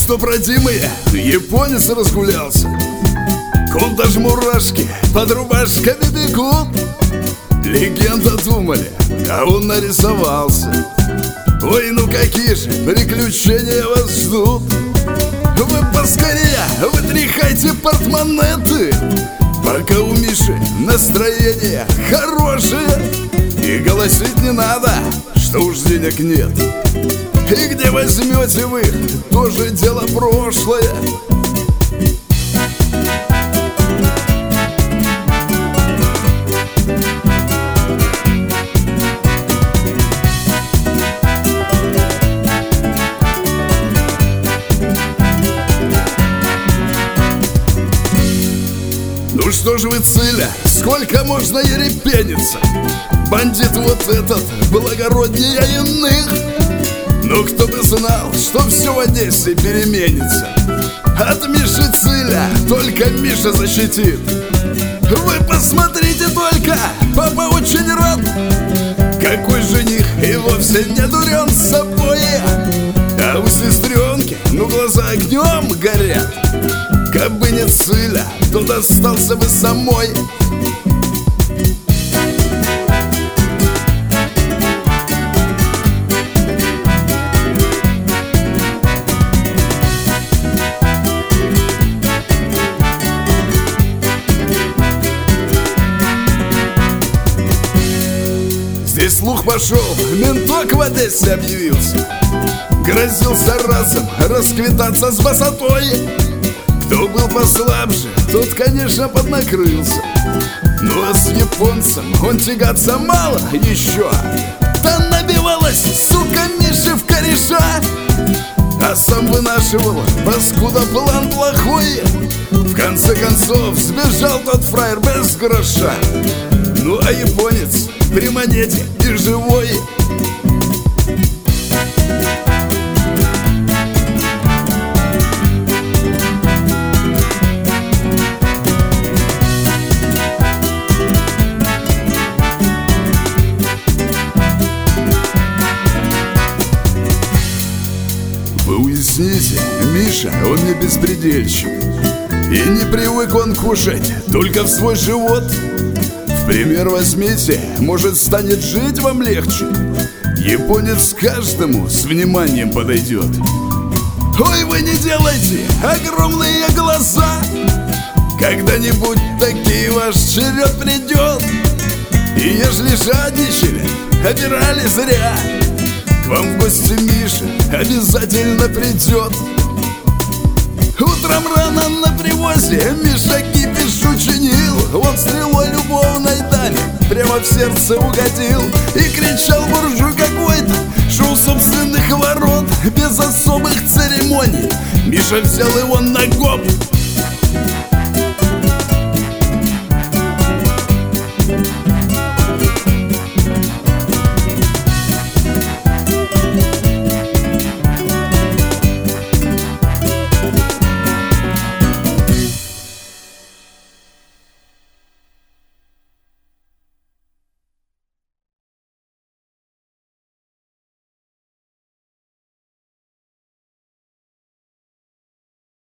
что про Диму японец разгулялся. Кун даже мурашки под рубашками бегут. Легенда думали, а он нарисовался. Ой, ну какие же приключения вас ждут. Вы поскорее вытряхайте портмонеты, пока у Миши настроение хорошее. И голосить не надо, что уж денег нет. И где возьмете вы, тоже дело прошлое. Ну что ж вы, Циля, сколько можно ерепениться? Бандит вот этот благороднее иных. Но кто бы знал, что все в Одессе переменится. От Миши Циля только Миша защитит. Вы посмотрите только, папа очень рад. Какой жених и вовсе не дурен с собой. А у сестренки, ну глаза огнем горят. Кабы не Циля, то достался бы самой. Здесь слух пошел, менток в Одессе объявился. Грозился разом расквитаться с босотой. Кто был послабже, тот, конечно, поднакрылся. Ну а с японцем он тягаться мало еще. Да набивалась, сука, Миша в кореша. А сам вынашивал, паскуда, план плохой. В конце концов сбежал тот фраер без гроша. Ну а японец при монете и живой. Вы уясните, Миша, он не беспредельщик. И не привык он кушать только в свой живот. В пример возьмите, может, станет жить вам легче. Японец каждому с вниманием подойдет. Ой, вы не делайте огромные глаза. Когда-нибудь таки ваш черед придет. И ежели жадничали, обирали зря, к вам в гости Миша обязательно придет. Утром рано на привозе Миша кипиш учинил. Он стрелой любовной дали прямо в сердце угодил. И кричал буржуй какой-то, что у собственных ворот без особых церемоний Миша взял его на гоп